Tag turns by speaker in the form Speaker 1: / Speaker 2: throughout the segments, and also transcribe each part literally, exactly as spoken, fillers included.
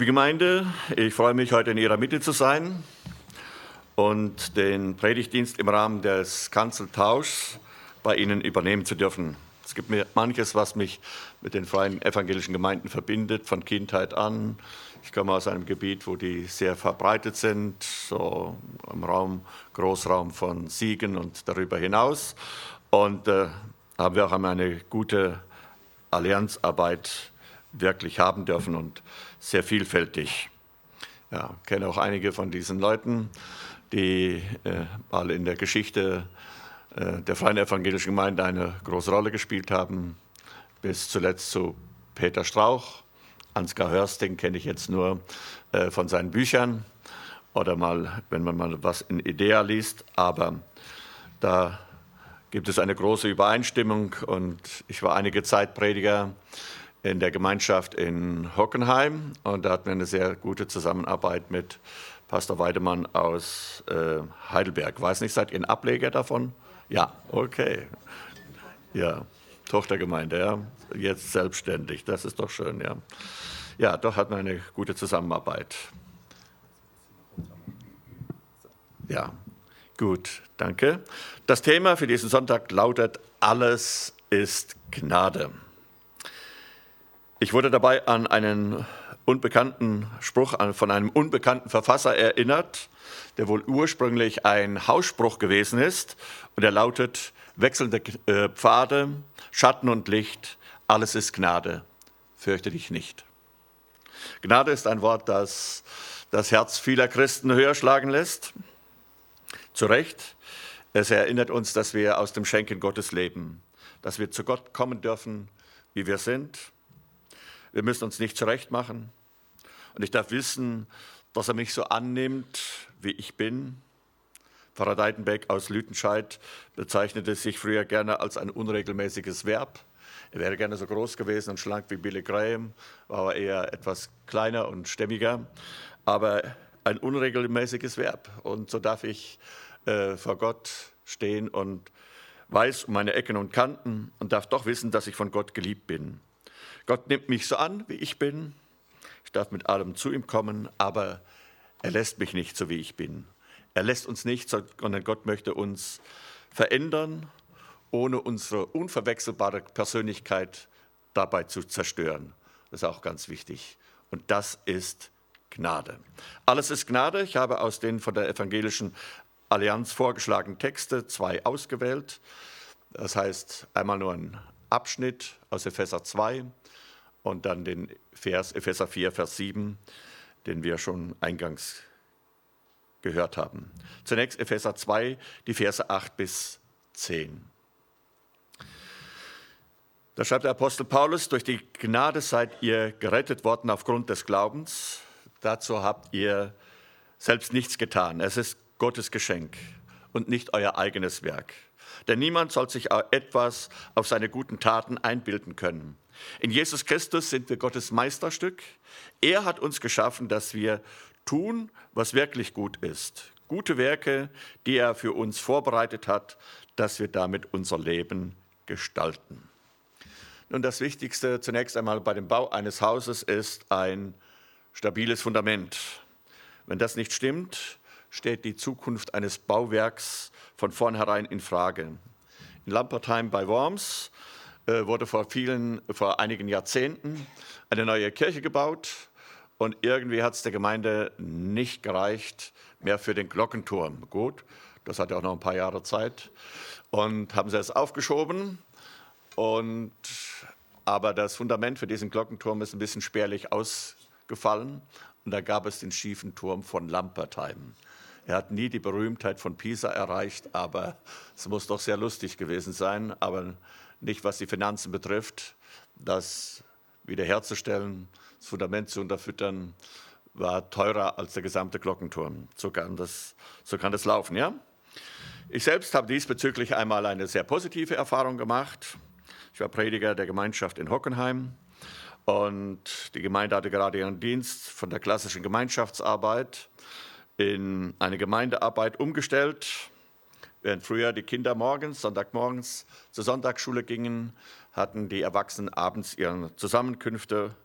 Speaker 1: Liebe Gemeinde, ich freue mich, heute in Ihrer Mitte zu sein und den Predigtdienst im Rahmen des Kanzeltauschs bei Ihnen übernehmen zu dürfen. Es gibt mir manches, was mich mit den freien evangelischen Gemeinden verbindet, von Kindheit an. Ich komme aus einem Gebiet, wo die sehr verbreitet sind, so im Raum, Großraum von Siegen und darüber hinaus. Und äh, haben wir auch einmal eine gute Allianzarbeit wirklich haben dürfen und sehr vielfältig. Ja, ich kenne auch einige von diesen Leuten, die äh, mal in der Geschichte äh, der Freien Evangelischen Gemeinde eine große Rolle gespielt haben, bis zuletzt zu Peter Strauch. Ansgar Hörsting kenne ich jetzt nur äh, von seinen Büchern oder mal, wenn man mal was in Idea liest, aber da gibt es eine große Übereinstimmung und ich war einige Zeit Prediger in der Gemeinschaft in Hockenheim und da hatten wir eine sehr gute Zusammenarbeit mit Pastor Weidemann aus äh, Heidelberg. Weiß nicht, seid ihr ein Ableger davon? Ja, okay. Ja, Tochtergemeinde, ja, jetzt selbstständig, das ist doch schön, ja. Ja, doch hatten wir eine gute Zusammenarbeit. Ja, gut, danke. Das Thema für diesen Sonntag lautet: Alles ist Gnade. Ich wurde dabei an einen unbekannten Spruch von einem unbekannten Verfasser erinnert, der wohl ursprünglich ein Hausspruch gewesen ist. Und er lautet: Wechselnde Pfade, Schatten und Licht, alles ist Gnade, fürchte dich nicht. Gnade ist ein Wort, das das Herz vieler Christen höher schlagen lässt. Zu Recht. Es erinnert uns, dass wir aus dem Schenken Gottes leben, dass wir zu Gott kommen dürfen, wie wir sind. Wir müssen uns nicht zurechtmachen. Und ich darf wissen, dass er mich so annimmt, wie ich bin. Pfarrer Deitenbeck aus Lüdenscheid bezeichnete sich früher gerne als ein unregelmäßiges Verb. Er wäre gerne so groß gewesen und schlank wie Billy Graham, war aber eher etwas kleiner und stämmiger. Aber ein unregelmäßiges Verb. Und so darf ich äh, vor Gott stehen und weiß um meine Ecken und Kanten und darf doch wissen, dass ich von Gott geliebt bin. Gott nimmt mich so an, wie ich bin. Ich darf mit allem zu ihm kommen, aber er lässt mich nicht so, wie ich bin. Er lässt uns nicht, sondern Gott möchte uns verändern, ohne unsere unverwechselbare Persönlichkeit dabei zu zerstören. Das ist auch ganz wichtig. Und das ist Gnade. Alles ist Gnade. Ich habe aus den von der Evangelischen Allianz vorgeschlagenen Texte zwei ausgewählt. Das heißt, einmal nur ein Abschnitt aus Epheser zwei und dann den Vers Epheser vier, Vers sieben, den wir schon eingangs gehört haben. Zunächst Epheser zwei, die Verse acht bis zehn. Da schreibt der Apostel Paulus: Durch die Gnade seid ihr gerettet worden aufgrund des Glaubens. Dazu habt ihr selbst nichts getan. Es ist Gottes Geschenk und nicht euer eigenes Werk. Denn niemand soll sich etwas auf seine guten Taten einbilden können. In Jesus Christus sind wir Gottes Meisterstück. Er hat uns geschaffen, dass wir tun, was wirklich gut ist. Gute Werke, die er für uns vorbereitet hat, dass wir damit unser Leben gestalten. Nun, das Wichtigste zunächst einmal bei dem Bau eines Hauses ist ein stabiles Fundament. Wenn das nicht stimmt, steht die Zukunft eines Bauwerks von vornherein in Frage. In Lampertheim bei Worms äh, wurde vor vielen, vor einigen Jahrzehnten eine neue Kirche gebaut und irgendwie hat es der Gemeinde nicht gereicht mehr für den Glockenturm. Gut, das hat ja auch noch ein paar Jahre Zeit und haben sie es aufgeschoben. Und, aber das Fundament für diesen Glockenturm ist ein bisschen spärlich ausgefallen und da gab es den schiefen Turm von Lampertheim. Er hat nie die Berühmtheit von Pisa erreicht, aber es muss doch sehr lustig gewesen sein. Aber nicht, was die Finanzen betrifft. Das wiederherzustellen, das Fundament zu unterfüttern, war teurer als der gesamte Glockenturm. So kann das, so kann das laufen, ja? Ich selbst habe diesbezüglich einmal eine sehr positive Erfahrung gemacht. Ich war Prediger der Gemeinschaft in Hockenheim und die Gemeinde hatte gerade ihren Dienst von der klassischen Gemeinschaftsarbeit in eine Gemeindearbeit umgestellt. Während früher die Kinder morgens, Sonntagmorgens zur Sonntagsschule gingen, hatten die Erwachsenen abends ihre Zusammenkünfte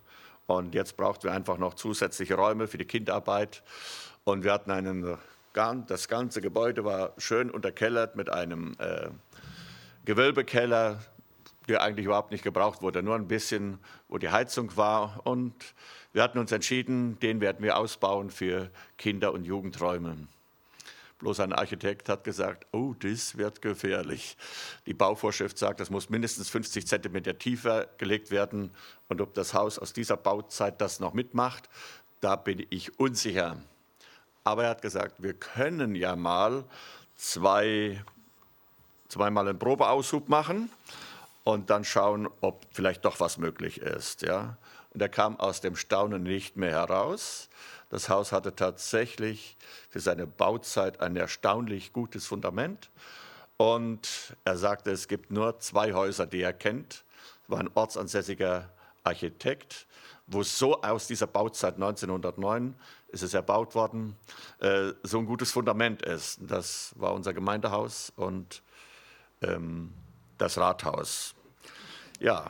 Speaker 1: Und jetzt brauchten wir einfach noch zusätzliche Räume für die Kinderarbeit. Und wir hatten einen, das ganze Gebäude war schön unterkellert mit einem äh, Gewölbekeller, der eigentlich überhaupt nicht gebraucht wurde, nur ein bisschen, wo die Heizung war. Und wir hatten uns entschieden, den werden wir ausbauen für Kinder- und Jugendräume. Bloß ein Architekt hat gesagt, oh, das wird gefährlich. Die Bauvorschrift sagt, das muss mindestens fünfzig Zentimeter tiefer gelegt werden. Und ob das Haus aus dieser Bauzeit das noch mitmacht, da bin ich unsicher. Aber er hat gesagt, wir können ja mal zwei, zweimal einen Probeaushub machen und dann schauen, ob vielleicht doch was möglich ist. Ja? Und er kam aus dem Staunen nicht mehr heraus. Das Haus hatte tatsächlich für seine Bauzeit ein erstaunlich gutes Fundament. Und er sagte, es gibt nur zwei Häuser, die er kennt. Es war ein ortsansässiger Architekt, wo so aus dieser Bauzeit neunzehnhundertneun ist es erbaut worden, äh, so ein gutes Fundament ist. Das war unser Gemeindehaus und ähm, das Rathaus. Ja.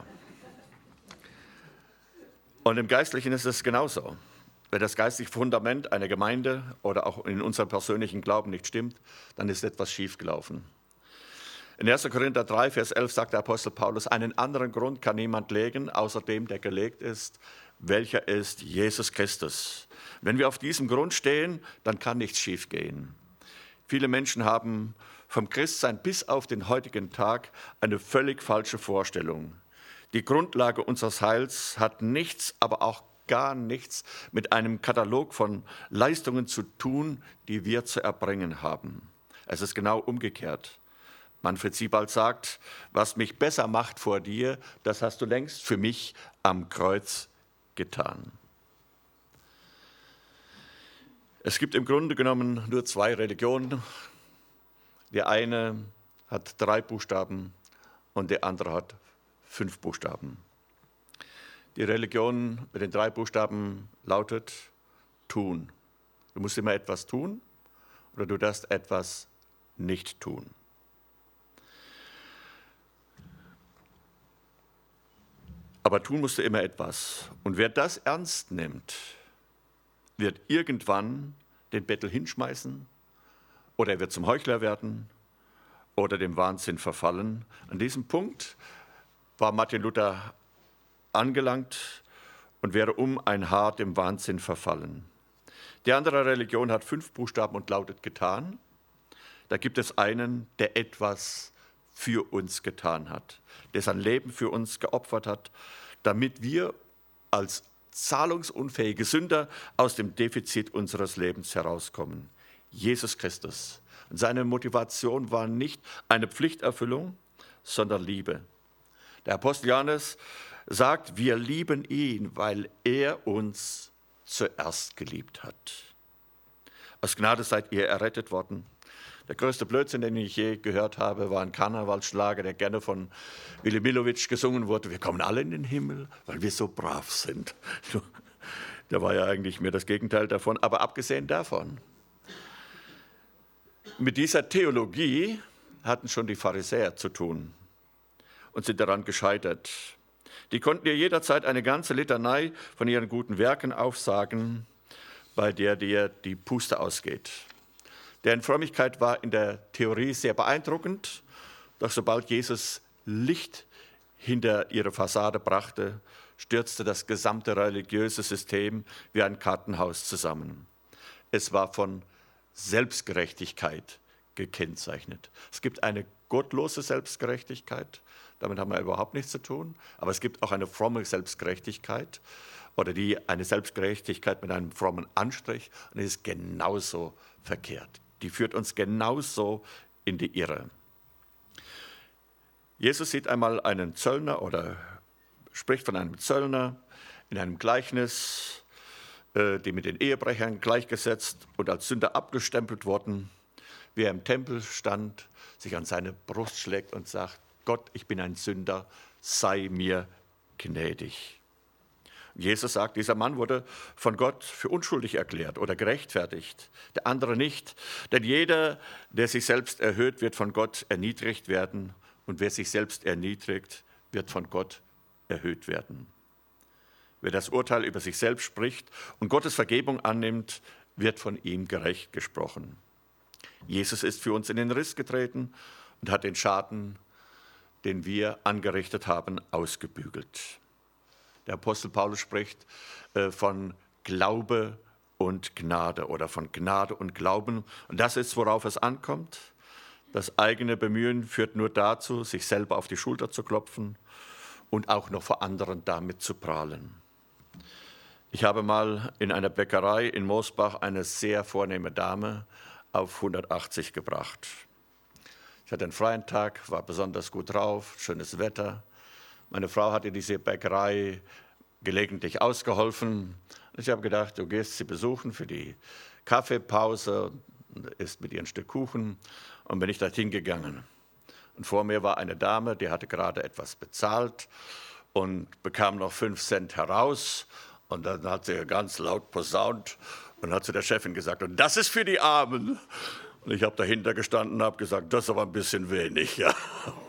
Speaker 1: Und im Geistlichen ist es genauso. Wenn das geistliche Fundament einer Gemeinde oder auch in unserem persönlichen Glauben nicht stimmt, dann ist etwas schiefgelaufen. In erster Korinther drei, Vers elf sagt der Apostel Paulus, einen anderen Grund kann niemand legen, außer dem, der gelegt ist, welcher ist Jesus Christus. Wenn wir auf diesem Grund stehen, dann kann nichts schiefgehen. Viele Menschen haben vom Christsein bis auf den heutigen Tag eine völlig falsche Vorstellung. Die Grundlage unseres Heils hat nichts, aber auch gar nichts mit einem Katalog von Leistungen zu tun, die wir zu erbringen haben. Es ist genau umgekehrt. Manfred Siebald sagt, was mich besser macht vor dir, das hast du längst für mich am Kreuz getan. Es gibt im Grunde genommen nur zwei Religionen. Die eine hat drei Buchstaben und die andere hat fünf Buchstaben. Die Religion mit den drei Buchstaben lautet tun. Du musst immer etwas tun oder du darfst etwas nicht tun. Aber tun musst du immer etwas. Und wer das ernst nimmt, wird irgendwann den Bettel hinschmeißen oder er wird zum Heuchler werden oder dem Wahnsinn verfallen. An diesem Punkt war Martin Luther angelangt und wäre um ein Haar dem Wahnsinn verfallen. Die andere Religion hat fünf Buchstaben und lautet getan. Da gibt es einen, der etwas für uns getan hat, der sein Leben für uns geopfert hat, damit wir als zahlungsunfähige Sünder aus dem Defizit unseres Lebens herauskommen. Jesus Christus. Und seine Motivation war nicht eine Pflichterfüllung, sondern Liebe. Der Apostel Johannes sagt, wir lieben ihn, weil er uns zuerst geliebt hat. Aus Gnade seid ihr errettet worden. Der größte Blödsinn, den ich je gehört habe, war ein Karnevalsschlager, der gerne von Willy Millowitsch gesungen wurde. Wir kommen alle in den Himmel, weil wir so brav sind. Der war ja eigentlich mehr das Gegenteil davon. Aber abgesehen davon, mit dieser Theologie hatten schon die Pharisäer zu tun und sind daran gescheitert. Die konnten dir jederzeit eine ganze Litanei von ihren guten Werken aufsagen, bei der dir die Puste ausgeht. Deren Frömmigkeit war in der Theorie sehr beeindruckend, doch sobald Jesus Licht hinter ihre Fassade brachte, stürzte das gesamte religiöse System wie ein Kartenhaus zusammen. Es war von Selbstgerechtigkeit gekennzeichnet. Es gibt eine gottlose Selbstgerechtigkeit, damit haben wir überhaupt nichts zu tun, aber es gibt auch eine fromme Selbstgerechtigkeit oder die, eine Selbstgerechtigkeit mit einem frommen Anstrich und die ist genauso verkehrt. Die führt uns genauso in die Irre. Jesus sieht einmal einen Zöllner oder spricht von einem Zöllner in einem Gleichnis, äh, die mit den Ehebrechern gleichgesetzt und als Sünder abgestempelt wurden, wie er im Tempel stand, sich an seine Brust schlägt und sagt, Gott, ich bin ein Sünder, sei mir gnädig. Jesus sagt, dieser Mann wurde von Gott für unschuldig erklärt oder gerechtfertigt, der andere nicht. Denn jeder, der sich selbst erhöht, wird von Gott erniedrigt werden und wer sich selbst erniedrigt, wird von Gott erhöht werden. Wer das Urteil über sich selbst spricht und Gottes Vergebung annimmt, wird von ihm gerecht gesprochen. Jesus ist für uns in den Riss getreten und hat den Schaden, den wir angerichtet haben, ausgebügelt. Der Apostel Paulus spricht äh, von Glaube und Gnade oder von Gnade und Glauben. Und das ist, worauf es ankommt. Das eigene Bemühen führt nur dazu, sich selber auf die Schulter zu klopfen und auch noch vor anderen damit zu prahlen. Ich habe mal in einer Bäckerei in Mosbach eine sehr vornehme Dame auf hundertachtzig gebracht. Ich hatte einen freien Tag, war besonders gut drauf, schönes Wetter. Meine Frau hatte diese Bäckerei gelegentlich ausgeholfen. Ich habe gedacht, du gehst sie besuchen für die Kaffeepause, isst mit ihr ein Stück Kuchen und bin ich dorthin gegangen. Und vor mir war eine Dame, die hatte gerade etwas bezahlt und bekam noch fünf Cent heraus. Und dann hat sie ganz laut posaunt und hat zu der Chefin gesagt, und das ist für die Armen. Und ich habe dahinter gestanden und habe gesagt, das ist aber ein bisschen wenig. Ja.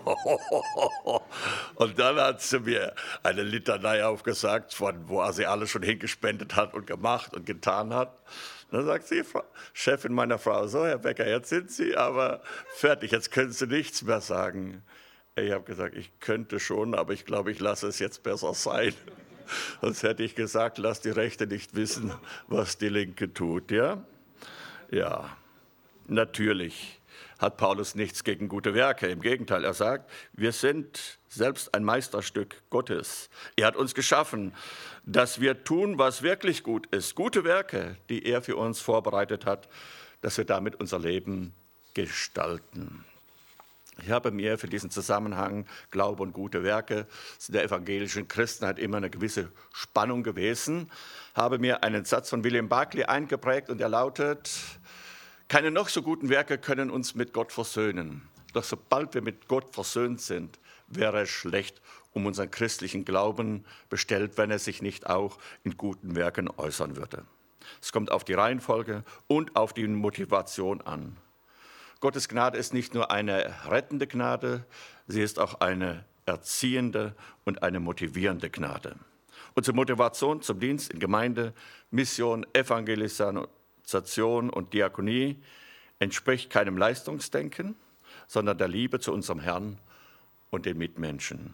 Speaker 1: Und dann hat sie mir eine Litanei aufgesagt, von wo sie alles schon hingespendet hat und gemacht und getan hat. Und dann sagt sie, Chefin meiner Frau, so Herr Becker, jetzt sind Sie aber fertig, jetzt können Sie nichts mehr sagen. Ich habe gesagt, ich könnte schon, aber ich glaube, ich lasse es jetzt besser sein. Sonst hätte ich gesagt, lass die Rechte nicht wissen, was die Linke tut. Ja, ja. Natürlich hat Paulus nichts gegen gute Werke. Im Gegenteil, er sagt, wir sind selbst ein Meisterstück Gottes. Er hat uns geschaffen, dass wir tun, was wirklich gut ist. Gute Werke, die er für uns vorbereitet hat, dass wir damit unser Leben gestalten. Ich habe mir für diesen Zusammenhang Glaube und gute Werke in der evangelischen Christenheit immer eine gewisse Spannung gewesen, habe mir einen Satz von William Barclay eingeprägt und er lautet, keine noch so guten Werke können uns mit Gott versöhnen. Doch sobald wir mit Gott versöhnt sind, wäre es schlecht um unseren christlichen Glauben bestellt, wenn er sich nicht auch in guten Werken äußern würde. Es kommt auf die Reihenfolge und auf die Motivation an. Gottes Gnade ist nicht nur eine rettende Gnade, sie ist auch eine erziehende und eine motivierende Gnade. Unsere Motivation zum Dienst in Gemeinde, Mission, Evangelisation und Diakonie entspricht keinem Leistungsdenken, sondern der Liebe zu unserem Herrn und den Mitmenschen.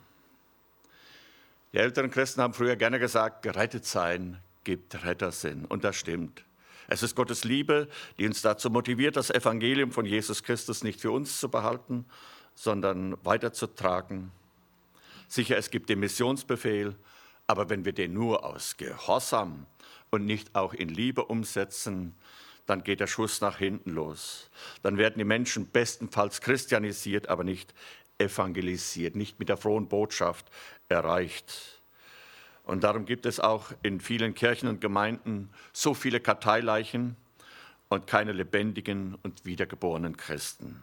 Speaker 1: Die älteren Christen haben früher gerne gesagt, gerettet sein gibt Rettersinn. Und das stimmt. Es ist Gottes Liebe, die uns dazu motiviert, das Evangelium von Jesus Christus nicht für uns zu behalten, sondern weiterzutragen. Sicher, es gibt den Missionsbefehl, aber wenn wir den nur aus Gehorsam und nicht auch in Liebe umsetzen, dann geht der Schuss nach hinten los. Dann werden die Menschen bestenfalls christianisiert, aber nicht evangelisiert, nicht mit der frohen Botschaft erreicht. Und darum gibt es auch in vielen Kirchen und Gemeinden so viele Karteileichen und keine lebendigen und wiedergeborenen Christen.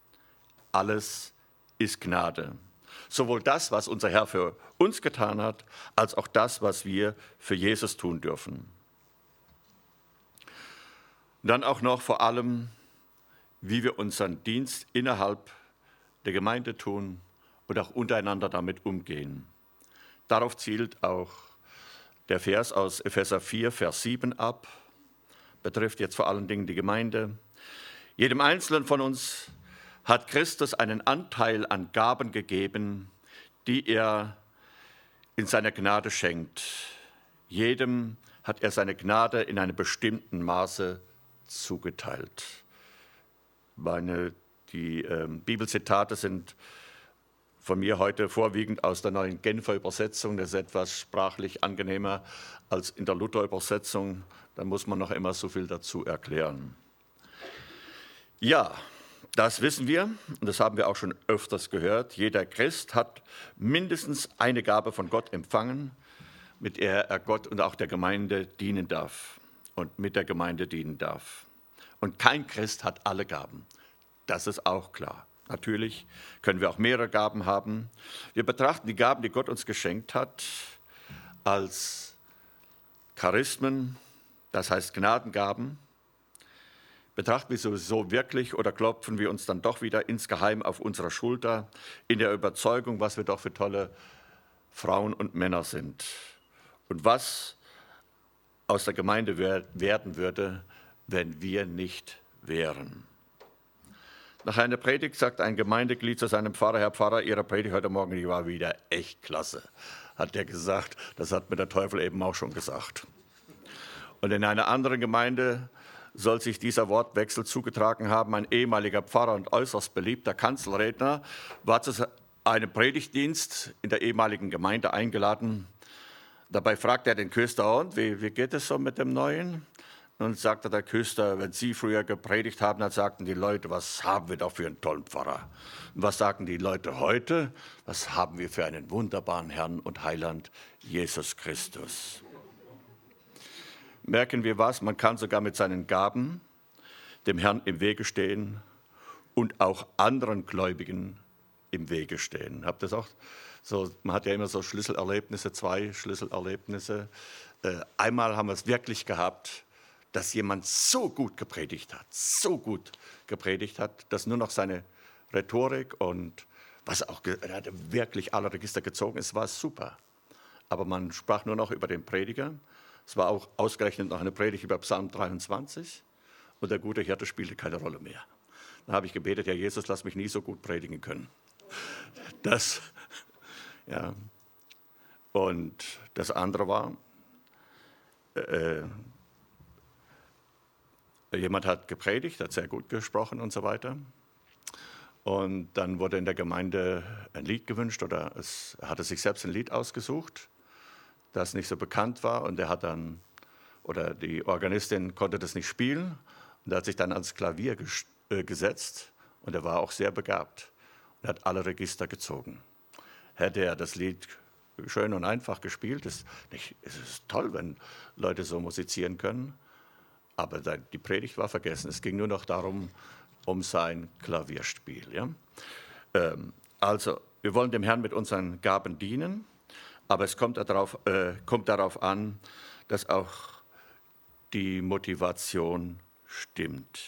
Speaker 1: Alles ist Gnade. Sowohl das, was unser Herr für uns getan hat, als auch das, was wir für Jesus tun dürfen. Und dann auch noch vor allem, wie wir unseren Dienst innerhalb der Gemeinde tun und auch untereinander damit umgehen. Darauf zielt auch der Vers aus Epheser vier, Vers sieben ab, betrifft jetzt vor allen Dingen die Gemeinde. Jedem Einzelnen von uns hat Christus einen Anteil an Gaben gegeben, die er in seiner Gnade schenkt. Jedem hat er seine Gnade in einem bestimmten Maße zugeteilt. Meine, die äh, Bibelzitate sind von mir heute vorwiegend aus der neuen Genfer Übersetzung. Das ist etwas sprachlich angenehmer als in der Luther-Übersetzung. Da muss man noch immer so viel dazu erklären. Ja, das wissen wir und das haben wir auch schon öfters gehört. Jeder Christ hat mindestens eine Gabe von Gott empfangen, mit der er Gott und auch der Gemeinde dienen darf und mit der Gemeinde dienen darf. Und kein Christ hat alle Gaben. Das ist auch klar. Natürlich können wir auch mehrere Gaben haben. Wir betrachten die Gaben, die Gott uns geschenkt hat, als Charismen, das heißt Gnadengaben. Betrachten wir sowieso wirklich oder klopfen wir uns dann doch wieder insgeheim auf unserer Schulter in der Überzeugung, was wir doch für tolle Frauen und Männer sind? Und was aus der Gemeinde werden würde, wenn wir nicht wären. Nach einer Predigt sagt ein Gemeindeglied zu seinem Pfarrer: Herr Pfarrer, Ihre Predigt heute Morgen, die war wieder echt klasse. Hat er gesagt, das hat mir der Teufel eben auch schon gesagt. Und in einer anderen Gemeinde soll sich dieser Wortwechsel zugetragen haben. Ein ehemaliger Pfarrer und äußerst beliebter Kanzelredner war zu einem Predigtdienst in der ehemaligen Gemeinde eingeladen. Dabei fragte er den Küster: und wie, wie geht es so mit dem Neuen? Und sagte der Küster: wenn Sie früher gepredigt haben, dann sagten die Leute, was haben wir doch für einen tollen Pfarrer. Und was sagen die Leute heute? Was haben wir für einen wunderbaren Herrn und Heiland, Jesus Christus. Merken wir was? Man kann sogar mit seinen Gaben dem Herrn im Wege stehen und auch anderen Gläubigen im Wege stehen. Habt ihr das auch? So, man hat ja immer so Schlüsselerlebnisse, zwei Schlüsselerlebnisse. Äh, einmal haben wir es wirklich gehabt, dass jemand so gut gepredigt hat, so gut gepredigt hat, dass nur noch seine Rhetorik und was auch, er hatte wirklich alle Register gezogen, es war super. Aber man sprach nur noch über den Prediger. Es war auch ausgerechnet noch eine Predigt über Psalm dreiundzwanzig und der gute Hirte spielte keine Rolle mehr. Dann habe ich gebetet: Herr Jesus, lass mich nie so gut predigen können. Das, ja. Und das andere war, äh, jemand hat gepredigt, hat sehr gut gesprochen und so weiter. Und dann wurde in der Gemeinde ein Lied gewünscht oder es er hatte sich selbst ein Lied ausgesucht, das nicht so bekannt war. Und er hat dann, oder die Organistin konnte das nicht spielen. Und er hat sich dann ans Klavier ges- äh, gesetzt und er war auch sehr begabt und hat alle Register gezogen. Hätte er das Lied schön und einfach gespielt, ist nicht, es ist toll, wenn Leute so musizieren können. Aber die Predigt war vergessen. Es ging nur noch darum, um sein Klavierspiel. Ja? Ähm, also, wir wollen dem Herrn mit unseren Gaben dienen, aber es kommt darauf, äh, kommt darauf an, dass auch die Motivation stimmt.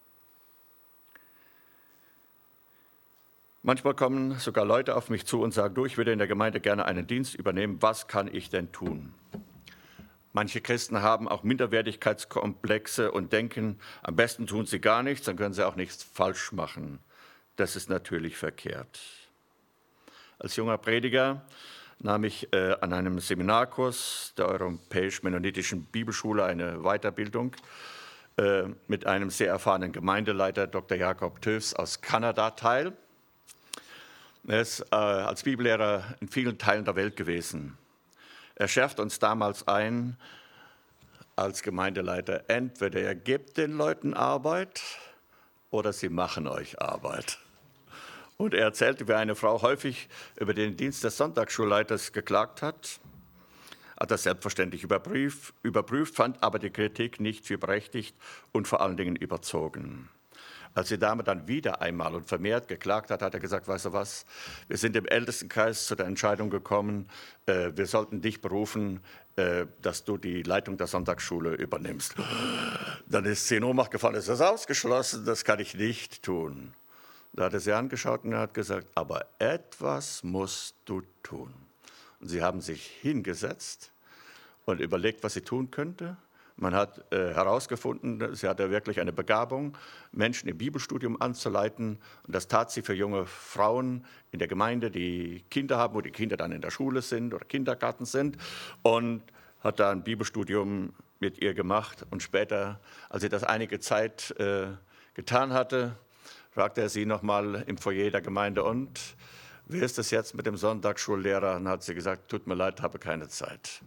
Speaker 1: Manchmal kommen sogar Leute auf mich zu und sagen: du, ich würde in der Gemeinde gerne einen Dienst übernehmen, was kann ich denn tun? Manche Christen haben auch Minderwertigkeitskomplexe und denken, am besten tun sie gar nichts, dann können sie auch nichts falsch machen. Das ist natürlich verkehrt. Als junger Prediger nahm ich äh, an einem Seminarkurs der Europäisch-Mennonitischen Bibelschule eine Weiterbildung äh, mit einem sehr erfahrenen Gemeindeleiter, Doktor Jakob Töfs aus Kanada, teil. Er ist äh, als Bibellehrer in vielen Teilen der Welt gewesen. Er schärft uns damals ein, als Gemeindeleiter: entweder ihr gebt den Leuten Arbeit oder sie machen euch Arbeit. Und er erzählte, wie eine Frau häufig über den Dienst des Sonntagsschulleiters geklagt hat, hat das selbstverständlich überprüft, überprüft, fand aber die Kritik nicht für berechtigt und vor allen Dingen überzogen. Als die Dame dann wieder einmal und vermehrt geklagt hat, hat er gesagt: weißt du was, wir sind im Ältestenkreis zu der Entscheidung gekommen, äh, wir sollten dich berufen, äh, dass du die Leitung der Sonntagsschule übernimmst. Dann ist sie in Ohnmacht gefallen: ist das ausgeschlossen, das kann ich nicht tun. Da hat er sie angeschaut und hat gesagt: aber etwas musst du tun. Und sie haben sich hingesetzt und überlegt, was sie tun könnte. Man hat äh, herausgefunden, sie hatte wirklich eine Begabung, Menschen im Bibelstudium anzuleiten. Und das tat sie für junge Frauen in der Gemeinde, die Kinder haben, wo die Kinder dann in der Schule sind oder Kindergarten sind. Und hat da ein Bibelstudium mit ihr gemacht. Und später, als sie das einige Zeit äh, getan hatte, fragte er sie nochmal im Foyer der Gemeinde: und wie ist es jetzt mit dem Sonntagsschullehrer? Und hat sie gesagt: tut mir leid, habe keine Zeit.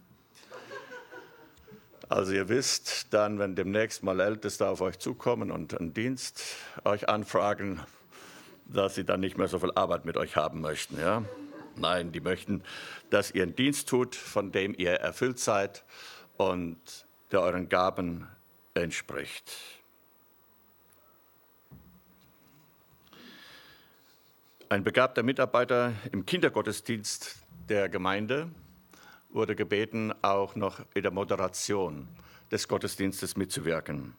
Speaker 1: Also ihr wisst dann, wenn demnächst mal Älteste auf euch zukommen und einen Dienst euch anfragen, dass sie dann nicht mehr so viel Arbeit mit euch haben möchten. Ja? Nein, die möchten, dass ihr einen Dienst tut, von dem ihr erfüllt seid und der euren Gaben entspricht. Ein begabter Mitarbeiter im Kindergottesdienst der Gemeinde wurde gebeten, auch noch in der Moderation des Gottesdienstes mitzuwirken.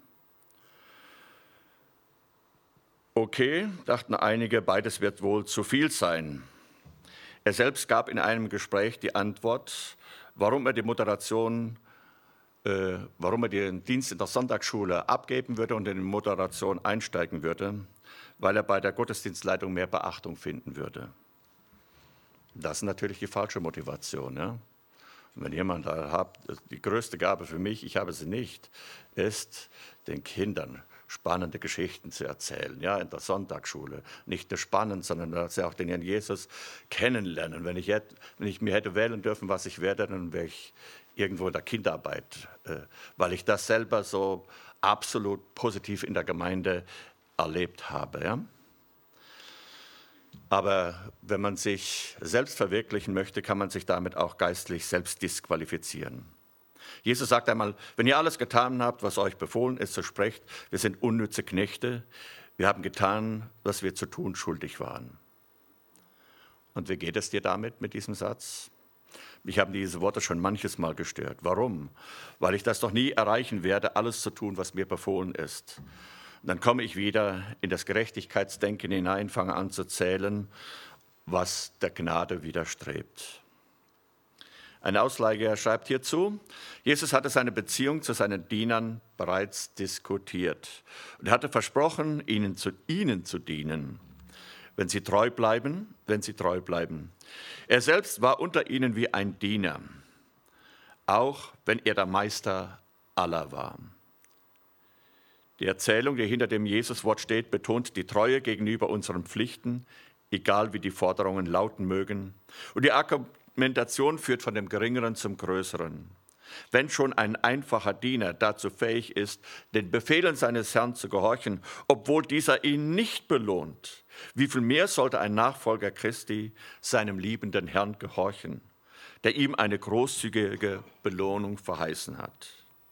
Speaker 1: Okay, dachten einige, beides wird wohl zu viel sein. Er selbst gab in einem Gespräch die Antwort: warum er die Moderation, äh, warum er den Dienst in der Sonntagsschule abgeben würde und in die Moderation einsteigen würde, weil er bei der Gottesdienstleitung mehr Beachtung finden würde. Das ist natürlich die falsche Motivation. Ja? Und wenn jemand da hat, die größte Gabe für mich, ich habe sie nicht, ist, den Kindern spannende Geschichten zu erzählen, ja, in der Sonntagsschule. Nicht nur spannend, sondern dass sie auch den Herrn Jesus kennenlernen. Wenn ich, hätte, wenn ich mir hätte wählen dürfen, was ich werde, dann wäre ich irgendwo in der Kinderarbeit, äh, weil ich das selber so absolut positiv in der Gemeinde erlebt habe. Ja? Aber wenn man sich selbst verwirklichen möchte, kann man sich damit auch geistlich selbst disqualifizieren. Jesus sagt einmal, wenn ihr alles getan habt, was euch befohlen ist, so sprecht, wir sind unnütze Knechte, wir haben getan, was wir zu tun schuldig waren. Und wie geht es dir damit, mit diesem Satz? Mich haben diese Worte schon manches Mal gestört. Warum? Weil ich das doch nie erreichen werde, alles zu tun, was mir befohlen ist. Und dann komme ich wieder in das Gerechtigkeitsdenken hinein, fange an zu zählen, was der Gnade widerstrebt. Ein Ausleger schreibt hierzu, Jesus hatte seine Beziehung zu seinen Dienern bereits diskutiert und er hatte versprochen, ihnen zu, ihnen zu dienen, wenn sie treu bleiben, wenn sie treu bleiben. Er selbst war unter ihnen wie ein Diener, auch wenn er der Meister aller war. Die Erzählung, die hinter dem Jesuswort steht, betont die Treue gegenüber unseren Pflichten, egal wie die Forderungen lauten mögen. Und die Argumentation führt von dem Geringeren zum Größeren. Wenn schon ein einfacher Diener dazu fähig ist, den Befehlen seines Herrn zu gehorchen, obwohl dieser ihn nicht belohnt, wie viel mehr sollte ein Nachfolger Christi seinem liebenden Herrn gehorchen, der ihm eine großzügige Belohnung verheißen hat?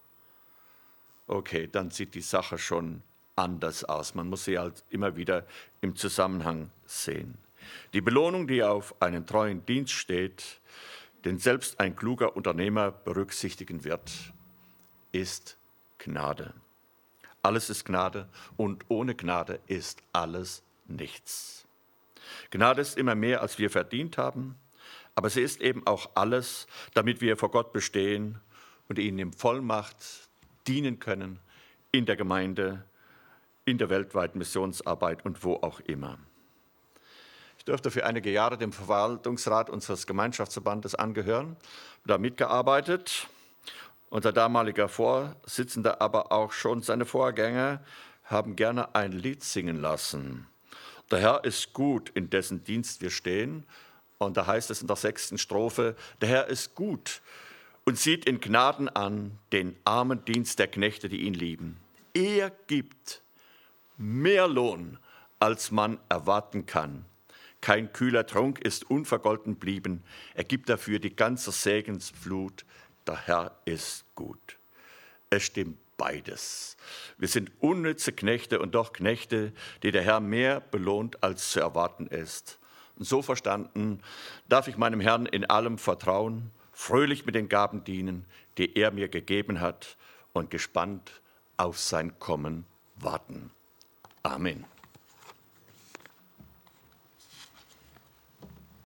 Speaker 1: Okay, dann sieht die Sache schon anders aus. Man muss sie halt immer wieder im Zusammenhang sehen. Die Belohnung, die auf einen treuen Dienst steht, den selbst ein kluger Unternehmer berücksichtigen wird, ist Gnade. Alles ist Gnade und ohne Gnade ist alles nichts. Gnade ist immer mehr, als wir verdient haben, aber sie ist eben auch alles, damit wir vor Gott bestehen und ihn in Vollmacht dienen können in der Gemeinde, in der weltweiten Missionsarbeit und wo auch immer. Ich durfte für einige Jahre dem Verwaltungsrat unseres Gemeinschaftsverbandes angehören, da mitgearbeitet. Unser damaliger Vorsitzender, aber auch schon seine Vorgänger, haben gerne ein Lied singen lassen. Der Herr ist gut, in dessen Dienst wir stehen. Und da heißt es in der sechsten Strophe, der Herr ist gut und sieht in Gnaden an den armen Dienst der Knechte, die ihn lieben. Er gibt mehr Lohn, als man erwarten kann. Kein kühler Trunk ist unvergolten blieben. Er gibt dafür die ganze Segensflut. Der Herr ist gut. Es stimmt beides. Wir sind unnütze Knechte und doch Knechte, die der Herr mehr belohnt, als zu erwarten ist. Und so verstanden darf ich meinem Herrn in allem vertrauen, fröhlich mit den Gaben dienen, die er mir gegeben hat und gespannt auf sein Kommen warten. Amen.